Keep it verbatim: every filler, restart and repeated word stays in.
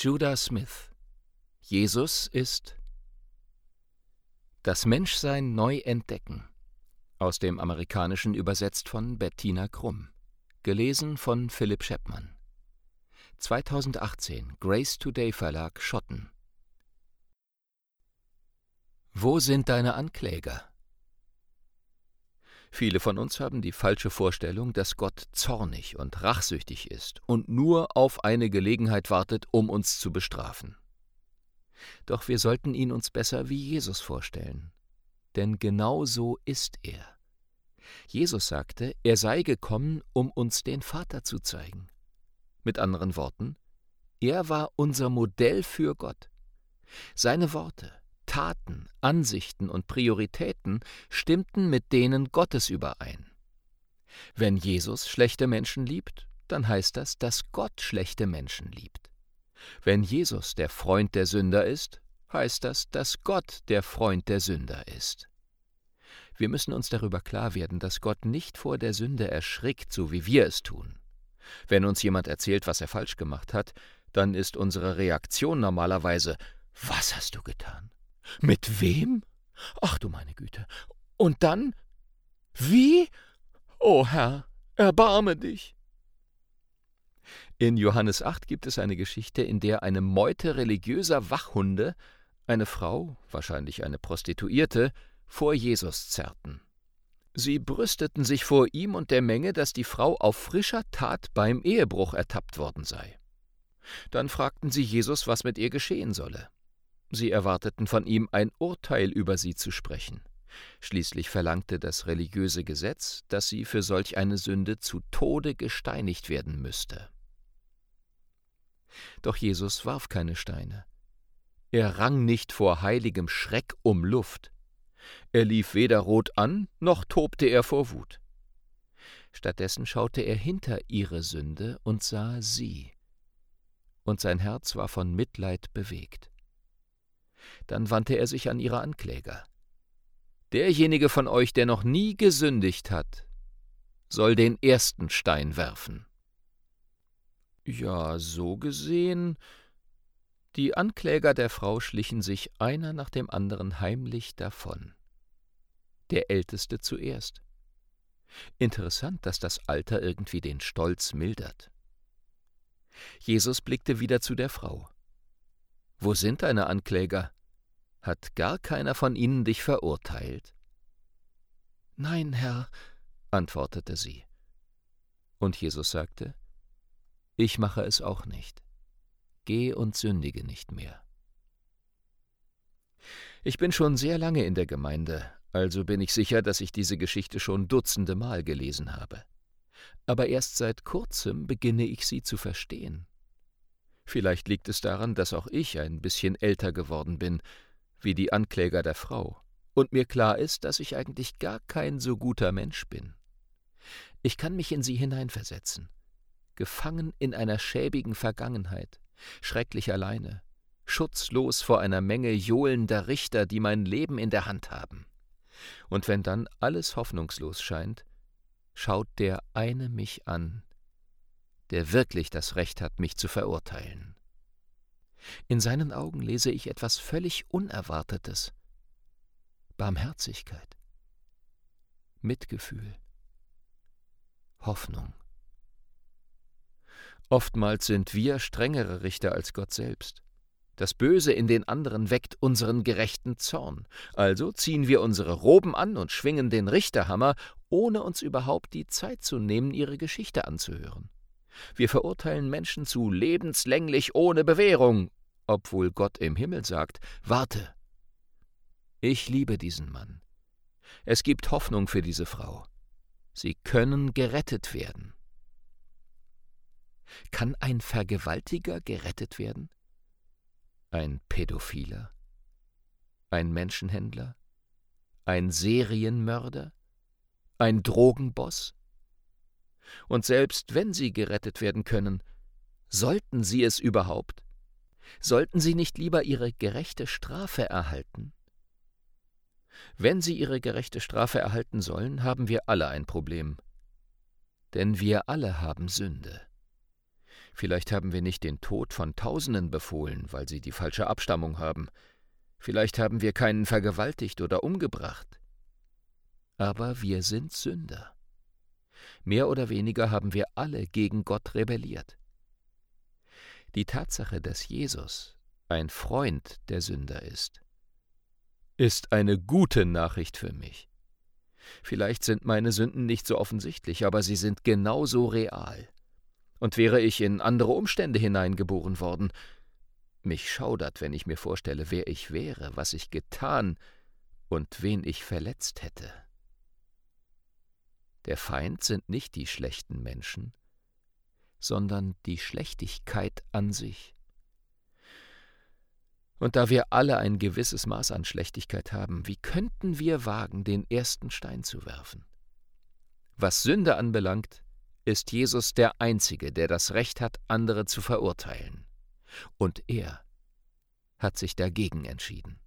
Judah Smith. Jesus ist Das Menschsein neu entdecken. Aus dem Amerikanischen übersetzt von Bettina Krumm. Gelesen von Philipp Scheppmann. zweitausendachtzehn, Grace Today Verlag, Schotten. Wo sind deine Ankläger? Viele von uns haben die falsche Vorstellung, dass Gott zornig und rachsüchtig ist und nur auf eine Gelegenheit wartet, um uns zu bestrafen. Doch wir sollten ihn uns besser wie Jesus vorstellen. Denn genau so ist er. Jesus sagte, er sei gekommen, um uns den Vater zu zeigen. Mit anderen Worten, er war unser Modell für Gott. Seine Worte, Taten, Ansichten und Prioritäten stimmten mit denen Gottes überein. Wenn Jesus schlechte Menschen liebt, dann heißt das, dass Gott schlechte Menschen liebt. Wenn Jesus der Freund der Sünder ist, heißt das, dass Gott der Freund der Sünder ist. Wir müssen uns darüber klar werden, dass Gott nicht vor der Sünde erschrickt, so wie wir es tun. Wenn uns jemand erzählt, was er falsch gemacht hat, dann ist unsere Reaktion normalerweise: Was hast du getan? Mit wem? Ach du meine Güte. Und dann? Wie? O Herr, erbarme dich. In Johannes acht gibt es eine Geschichte, in der eine Meute religiöser Wachhunde eine Frau, wahrscheinlich eine Prostituierte, vor Jesus zerrten. Sie brüsteten sich vor ihm und der Menge, dass die Frau auf frischer Tat beim Ehebruch ertappt worden sei. Dann fragten sie Jesus, was mit ihr geschehen solle. Sie erwarteten von ihm, ein Urteil über sie zu sprechen. Schließlich verlangte das religiöse Gesetz, dass sie für solch eine Sünde zu Tode gesteinigt werden müsste. Doch Jesus warf keine Steine. Er rang nicht vor heiligem Schreck um Luft. Er lief weder rot an, noch tobte er vor Wut. Stattdessen schaute er hinter ihre Sünde und sah sie. Und sein Herz war von Mitleid bewegt. Dann wandte er sich an ihre Ankläger. Derjenige von euch, der noch nie gesündigt hat, soll den ersten Stein werfen. Ja, so gesehen. Die Ankläger der Frau schlichen sich einer nach dem anderen heimlich davon. Der Älteste zuerst. Interessant, dass das Alter irgendwie den Stolz mildert. Jesus blickte wieder zu der Frau. »Wo sind deine Ankläger? Hat gar keiner von ihnen dich verurteilt?« »Nein, Herr«, antwortete sie. Und Jesus sagte, »Ich mache es auch nicht. Geh und sündige nicht mehr.« Ich bin schon sehr lange in der Gemeinde, also bin ich sicher, dass ich diese Geschichte schon dutzende Mal gelesen habe. Aber erst seit kurzem beginne ich sie zu verstehen. Vielleicht liegt es daran, dass auch ich ein bisschen älter geworden bin, wie die Ankläger der Frau, und mir klar ist, dass ich eigentlich gar kein so guter Mensch bin. Ich kann mich in sie hineinversetzen, gefangen in einer schäbigen Vergangenheit, schrecklich alleine, schutzlos vor einer Menge johlender Richter, die mein Leben in der Hand haben. Und wenn dann alles hoffnungslos scheint, schaut der eine mich an, der wirklich das Recht hat, mich zu verurteilen. In seinen Augen lese ich etwas völlig Unerwartetes: Barmherzigkeit, Mitgefühl, Hoffnung. Oftmals sind wir strengere Richter als Gott selbst. Das Böse in den anderen weckt unseren gerechten Zorn. Also ziehen wir unsere Roben an und schwingen den Richterhammer, ohne uns überhaupt die Zeit zu nehmen, ihre Geschichte anzuhören. Wir verurteilen Menschen zu lebenslänglich ohne Bewährung, obwohl Gott im Himmel sagt, warte, ich liebe diesen Mann. Es gibt Hoffnung für diese Frau. Sie können gerettet werden. Kann ein Vergewaltiger gerettet werden? Ein Pädophiler? Ein Menschenhändler? Ein Serienmörder? Ein Drogenboss? Und selbst wenn sie gerettet werden können, sollten sie es überhaupt? Sollten sie nicht lieber ihre gerechte Strafe erhalten? Wenn sie ihre gerechte Strafe erhalten sollen, haben wir alle ein Problem. Denn wir alle haben Sünde. Vielleicht haben wir nicht den Tod von Tausenden befohlen, weil sie die falsche Abstammung haben. Vielleicht haben wir keinen vergewaltigt oder umgebracht. Aber wir sind Sünder. Mehr oder weniger haben wir alle gegen Gott rebelliert. Die Tatsache, dass Jesus ein Freund der Sünder ist, ist eine gute Nachricht für mich. Vielleicht sind meine Sünden nicht so offensichtlich, aber sie sind genauso real. Und wäre ich in andere Umstände hineingeboren worden, mich schaudert, wenn ich mir vorstelle, wer ich wäre, was ich getan und wen ich verletzt hätte. Der Feind sind nicht die schlechten Menschen, sondern die Schlechtigkeit an sich. Und da wir alle ein gewisses Maß an Schlechtigkeit haben, wie könnten wir wagen, den ersten Stein zu werfen? Was Sünde anbelangt, ist Jesus der Einzige, der das Recht hat, andere zu verurteilen. Und er hat sich dagegen entschieden.